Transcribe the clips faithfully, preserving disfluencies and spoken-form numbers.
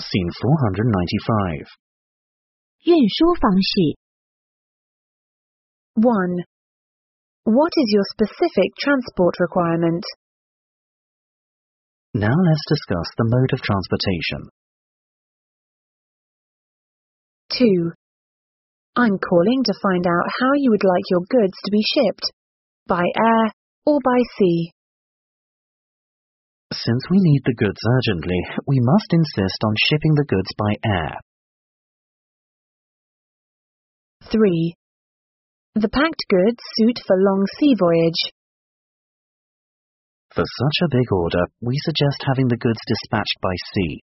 Scene four hundred ninety-five. 运输方式 one. What is your specific transport requirement? Now let's discuss the mode of transportation. two. I'm calling to find out how you would like your goods to be shipped, by air or by sea. Since we need the goods urgently, we must insist on shipping the goods by air. three. The packed goods suit for long sea voyage. For such a big order, we suggest having the goods dispatched by sea.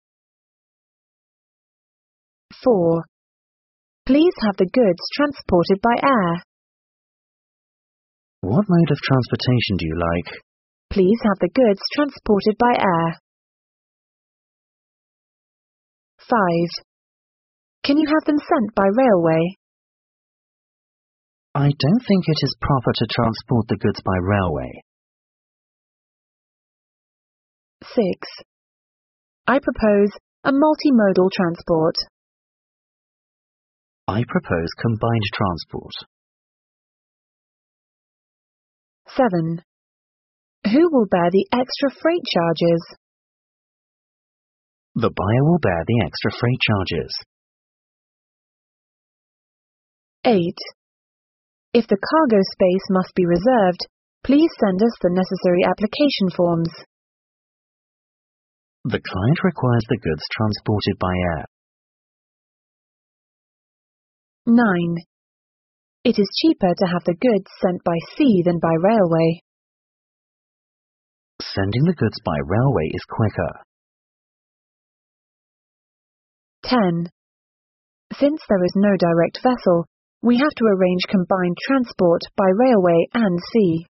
four. Please have the goods transported by air. What mode of transportation do you like? Please have the goods transported by air. five. Can you have them sent by railway? I don't think it is proper to transport the goods by railway. six. I propose a multimodal transport. I propose combined transport. seven. Who will bear the extra freight charges? The buyer will bear the extra freight charges. eight. If the cargo space must be reserved, please send us the necessary application forms. The client requires the goods transported by air. nine. It is cheaper to have the goods sent by sea than by railway. Sending the goods by railway is quicker. ten. Since there is no direct vessel, we have to arrange combined transport by railway and sea.